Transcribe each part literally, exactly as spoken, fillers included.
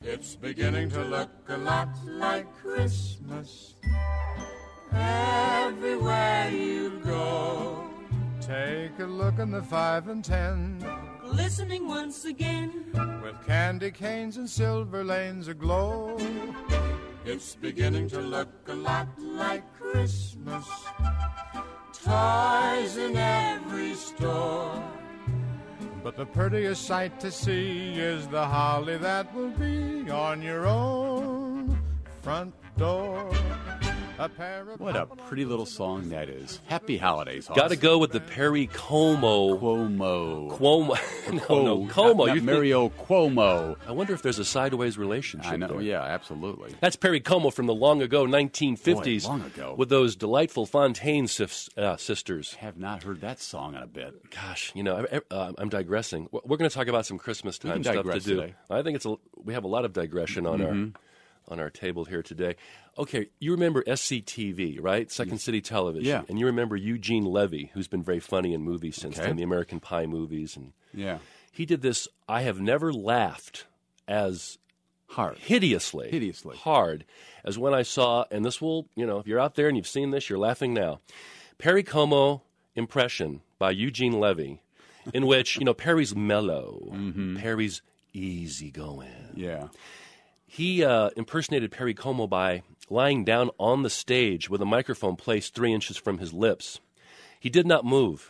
It's beginning to look a lot like Christmas everywhere you go. Take a look in the five and ten, glistening once again, with candy canes and silver lanes aglow. It's beginning to look a lot like Christmas, toys in every store. But the prettiest sight to see is the holly that will be on your own front door. A pair of What a pretty little song that is. Happy holidays, Hoss. Got to go with the Perry Como. Cuomo. Cuomo. no, Cuomo. no, Como. Not, not You Mario think, Cuomo. I wonder if there's a sideways relationship I know, there. yeah, absolutely. That's Perry Como from the long ago nineteen fifties. Boy, long ago. With those delightful Fontaine sis, uh, sisters. Have not heard that song in a bit. Gosh, you know, I, I, uh, I'm digressing. We're, we're going to talk about some Christmas We time can stuff to digress do. today. I think it's a, we have a lot of digression on Mm-hmm. our on our table here today. Okay, you remember S C T V, right? Second City Television. Yeah. And you remember Eugene Levy, who's been very funny in movies since Okay. then, the American Pie movies. And Yeah. he did this, I have never laughed as Hard. hideously, Hideously. hard as when I saw, and this will, you know, if you're out there and you've seen this, you're laughing now. Perry Como impression by Eugene Levy, in which, you know, Perry's mellow, Mm-hmm. Perry's easygoing. Yeah. He uh, impersonated Perry Como by lying down on the stage with a microphone placed three inches from his lips. He did not move,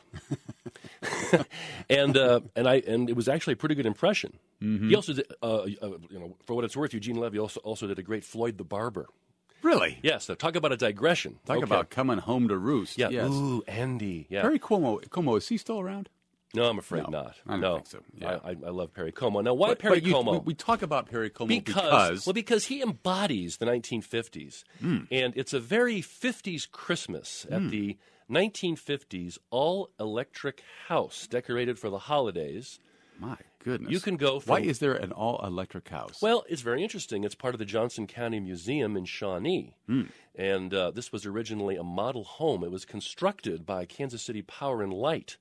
and uh, and I and it was actually a pretty good impression. Mm-hmm. He also did, uh, uh, you know, for what it's worth, Eugene Levy also also did a great Floyd the Barber. Really? Yes, so talk about a digression. Talk Okay. about coming home to roost. yeah. Yes. Ooh, Andy. Yeah. Perry Cuomo, Cuomo, is he still around? no, I'm afraid No, not. I don't no, think so. Yeah. I, I, I love Perry Como. Now, why But- Perry but you- Como? We, we talk about Perry Como Because, because, well, because he embodies the nineteen fifties, Hmm. and it's a very fifties Christmas at the nineteen fifties all-electric house decorated for the holidays. my goodness. You can go Why from- is there an all-electric house? Well, it's very interesting. It's part of the Johnson County Museum in Shawnee, and uh, this was originally a model home. It was constructed by Kansas City Power and Light.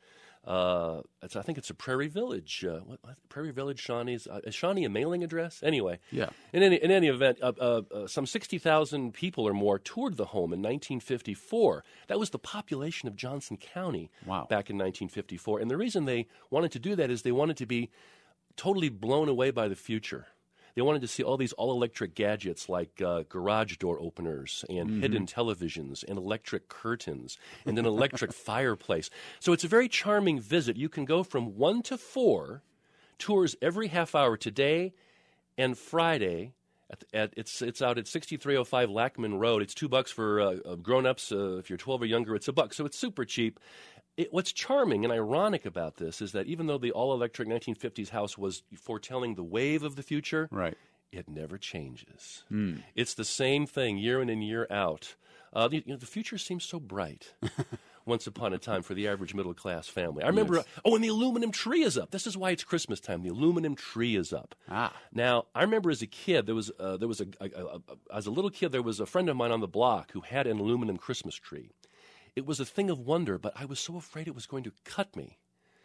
Uh, it's, I think it's a Prairie Village. Uh, what, what, Prairie Village, Shawnee's. Uh, is Shawnee a mailing address? Anyway. Yeah. In any, in any event, uh, uh, uh, some sixty thousand people or more toured the home in nineteen fifty-four. That was the population of Johnson County Wow. back in nineteen fifty-four. And the reason they wanted to do that is they wanted to be totally blown away by the future. They wanted to see all these all-electric gadgets like uh, garage door openers and Mm-hmm. hidden televisions and electric curtains and an electric fireplace. So it's a very charming visit. You can go from one to four tours every half hour today and Friday. At, at, it's it's out at sixty-three oh five Lackman Road. It's two bucks for uh, uh, grown-ups. Uh, if you're twelve or younger, it's a buck. So it's super cheap. It, what's charming and ironic about this is that even though the all-electric nineteen fifties house was foretelling the wave of the future, right. it never changes. It's the same thing year in and year out. Uh, the, you know, the future seems so bright once upon a time for the average middle-class family. I remember, Yes. oh, and the aluminum tree is up. This is why it's Christmas time. The aluminum tree is up. Ah. Now, I remember as a kid, there was, uh, there was a, a, a, a, as a little kid, there was a friend of mine on the block who had an aluminum Christmas tree. It was a thing of wonder, but I was so afraid it was going to cut me.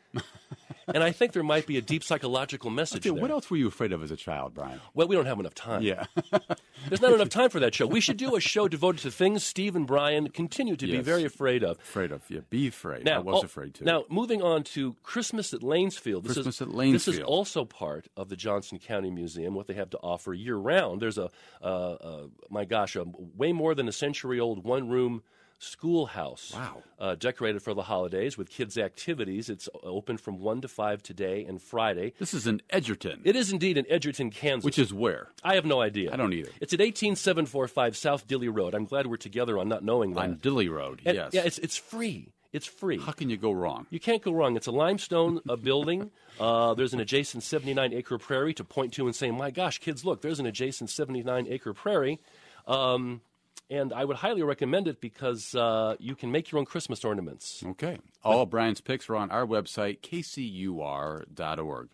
And I think there might be a deep psychological message Okay, there. what else were you afraid of as a child, Brian? Well, we don't have enough time. Yeah. There's not enough time for that show. We should do a show devoted to things Steve and Brian continue to be Yes. very afraid of. afraid of. Yeah, be afraid. Now, I was oh, afraid too. Now, moving on to Christmas at Lanesfield. This Christmas is, at This is Lanesfield. also part of the Johnson County Museum, what they have to offer year-round. There's a, uh, uh, my gosh, a way more than a century-old one-room schoolhouse. Wow. Uh, decorated for the holidays with kids' activities. It's open from one to five today and Friday. This is in Edgerton, It is indeed in Edgerton, Kansas. which is where? I have no idea. I don't either. It's at eighteen seven forty-five South Dilly Road. I'm glad we're together on not knowing that. On Dilly Road, And- yes. Yeah, it's it's free. It's free. How can you go wrong? You can't go wrong. It's a limestone uh, building. Uh, there's an adjacent seventy-nine acre prairie to point to and say, my gosh, kids, look, there's an adjacent seventy-nine acre prairie. Um, and I would highly recommend it because uh, you can make your own Christmas ornaments. Okay. All of Brian's picks are on our website, k c u r dot org.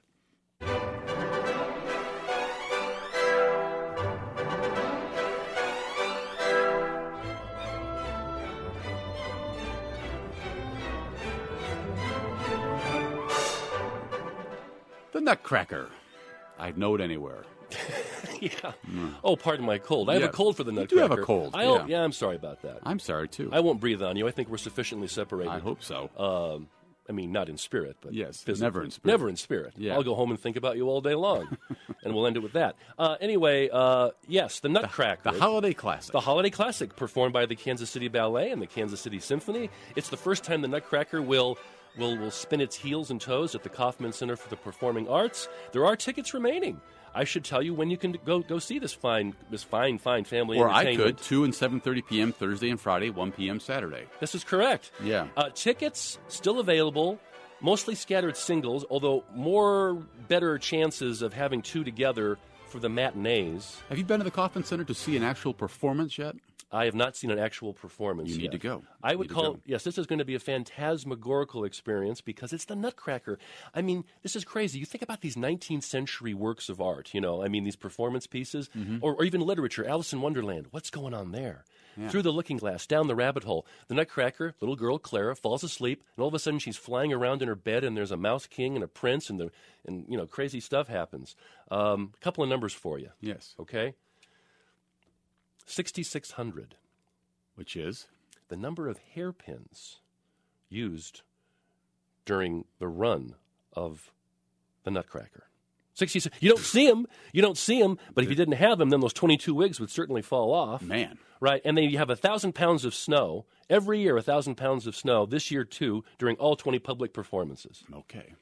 The Nutcracker. I'd know it anywhere. yeah. Oh, pardon my cold. I have Yeah. a cold for the You Nutcracker. do have a cold, I hope, yeah. yeah, I'm sorry about that. I'm sorry, too. I won't breathe on you. I think we're sufficiently separated. I hope so. Um, I mean, not in spirit, but Yes, physically. never in spirit. Never in spirit. Yeah. I'll go home and think about you all day long, and we'll end it with that. Uh, anyway, uh, yes, the Nutcracker. The Holiday Classic. The Holiday Classic, performed by the Kansas City Ballet and the Kansas City Symphony. It's the first time the Nutcracker will will will spin its heels and toes at the Kauffman Center for the Performing Arts. There are tickets remaining. I should tell you when you can go go see this fine this fine fine family Or I entertainment. could, two and seven thirty p.m. Thursday and Friday, one p.m. Saturday. This is correct. Yeah. Uh, tickets still available, mostly scattered singles, although more better chances of having two together for the matinees. Have you been to the Kauffman Center to see an actual performance yet? I have not seen an actual performance You need yet. to go. I You would need to call go. yes, this is going to be a phantasmagorical experience because it's the Nutcracker. I mean, this is crazy. You think about these nineteenth century works of art, you know, I mean, these performance pieces, Mm-hmm. or, or even literature, Alice in Wonderland. What's going on there? Through the looking glass, down the rabbit hole. The Nutcracker, little girl Clara, falls asleep, and all of a sudden she's flying around in her bed, and there's a mouse king and a prince, and the and you know crazy stuff happens. Um, a couple of numbers for you, Yes. okay? sixty-six hundred. Which is? The number of hairpins used during the run of the Nutcracker. sixty-six. You don't see them. You don't see them. But if you didn't have them, then those twenty-two wigs would certainly fall off. Man. Right. And then you have a thousand pounds of snow every year. A thousand pounds of snow this year too during all twenty public performances. Okay.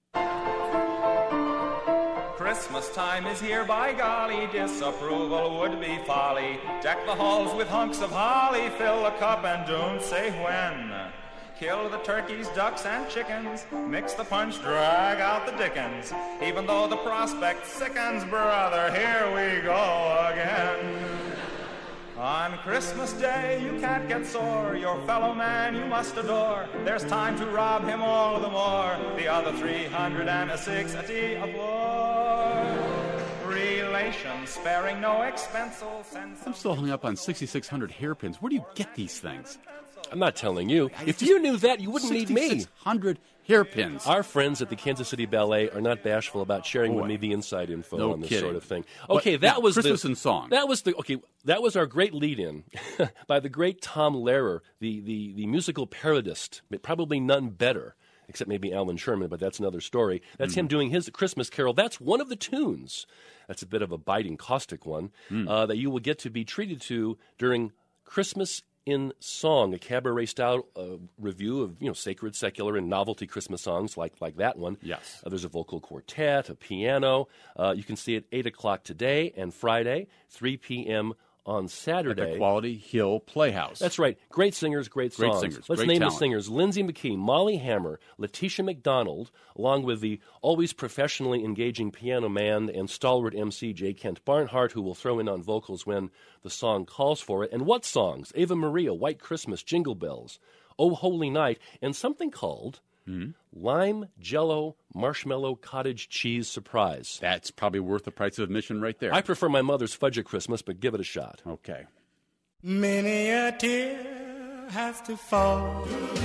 Christmas time is here, by golly, disapproval would be folly. Deck the halls with hunks of holly, fill a cup and don't say when. Kill the turkeys, ducks, and chickens, mix the punch, drag out the dickens. Even though the prospect sickens, brother, here we go again. On Christmas Day you can't get sore, your fellow man you must adore. There's time to rob him all the more, the other three hundred and sixty of war. Relations sparing no expense, will send some... I'm still hung up on sixty-six hundred hairpins. Where do you get these things? I'm not telling you. If you knew that, you wouldn't need me. sixty-six hundred hairpins. Our friends at the Kansas City Ballet are not bashful about sharing with Boy. me the inside info No on this kidding. sort of thing. But Okay, that now, was Christmas the, in song. That was the okay. That was our great lead-in by the great Tom Lehrer, the the the musical parodist. Probably none better, except maybe Alan Sherman, but that's another story. That's him doing his Christmas Carol. That's one of the tunes. That's a bit of a biting, caustic one uh, that you will get to be treated to during Christmas in Song, a cabaret-style uh, review of you know sacred, secular, and novelty Christmas songs like like that one. Yes. Uh, there's a vocal quartet, a piano. Uh, you can see it eight o'clock today and Friday, three p.m. on At Saturday. the Quality Hill Playhouse. That's right. Great singers, great Great songs. singers, Let's great name talent. the singers. Lindsay McKee, Molly Hammer, Letitia McDonald, along with the always professionally engaging piano man and stalwart M C J. Kent Barnhart, who will throw in on vocals when the song calls for it. And what songs? Ava Maria, White Christmas, Jingle Bells, Oh Holy Night, and something called Mm-hmm. Lime Jello Marshmallow Cottage Cheese Surprise. That's probably worth the price of admission right there. I prefer my mother's Fudge at Christmas, but give it a shot. Okay. Many a tear has to fall,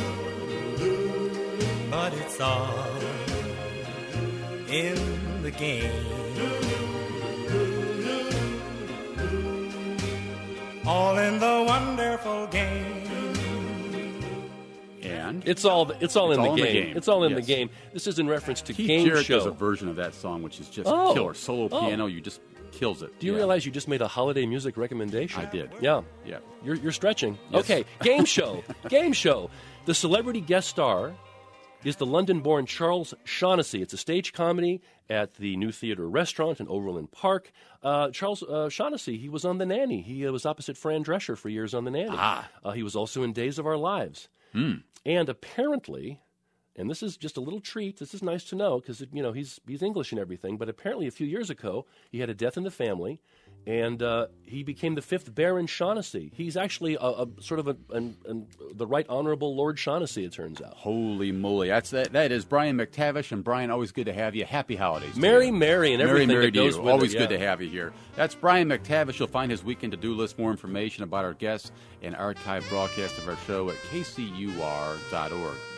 but it's all in the game. All in the wonderful game. And It's all it's all, It's in, all the in the game. game. It's all in Yes. the game. This is in reference to Keith Game Jarrett Show. does a version of that song, which is just Oh. killer. Solo Oh. piano, you just kills it. Do you Yeah. realize you just made a holiday music recommendation? I did. Yeah. Yeah. You're, you're stretching. Yes. Okay, Game Show. Game Show. The celebrity guest star is the London-born Charles Shaughnessy. It's a stage comedy at the New Theatre Restaurant in Overland Park. Uh, Charles uh, Shaughnessy, he was on The Nanny. He uh, was opposite Fran Drescher for years on The Nanny. Ah. Uh, he was also in Days of Our Lives. Mm. And apparently, and this is just a little treat, this is nice to know because, you know, he's he's English and everything, but apparently a few years ago, he had a death in the family, and uh, he became the fifth Baron Shaughnessy. He's actually a, a sort of a, an, an, the Right Honorable Lord Shaughnessy, it turns out. Holy moly. That's that. That is Brian McTavish. And Brian, always good to have you. Happy holidays. to Mary, you. Mary, and Mary, everything Mary that to goes you. with Always it, good yeah. to have you here. That's Brian McTavish. You'll find his weekend to-do list, more information about our guests, and archive broadcast of our show at K C U R dot org.